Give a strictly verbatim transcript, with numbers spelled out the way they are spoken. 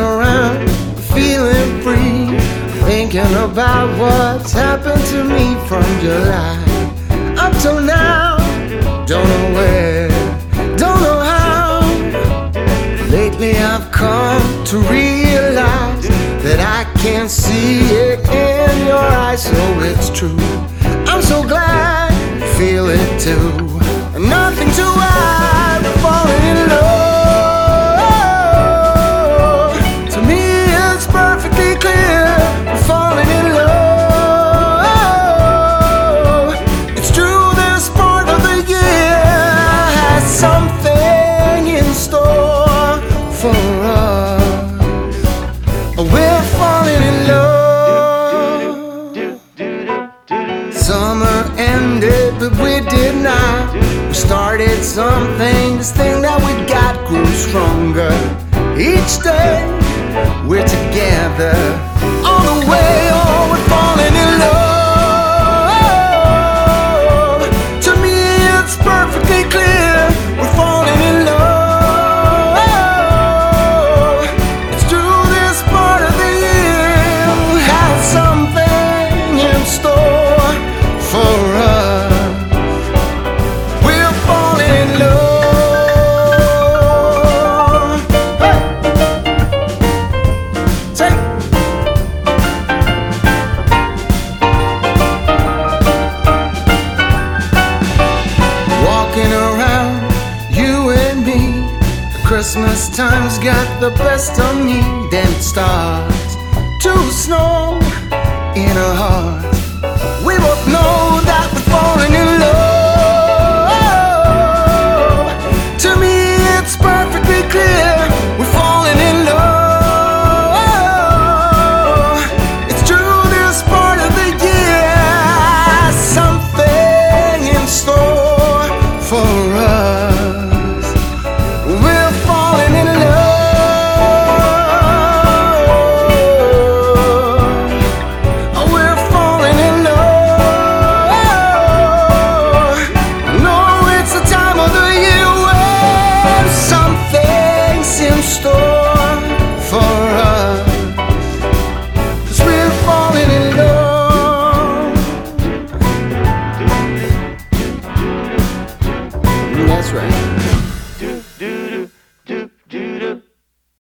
around, feeling free, thinking about what's happened to me from July up till now. Don't know where, don't know how. Lately I've come to realize that I can't see it in your eyes, so it's true. I'm so glad you feel it too. Nothing to hide, we're falling in love. To me it's perfectly clear, we're falling in love. It's true, this part of the year has something in store for us. We're falling in love. Summer ended, but we did not. We started something, this thing that we got grew stronger. Each day we're together, all the way on, we're falling in love. To me it's perfectly clear, we're falling in love. It's true, this part of the year has something in store for us. We're falling in love. Hey! Say. Walking around, you and me, Christmas time's got the best of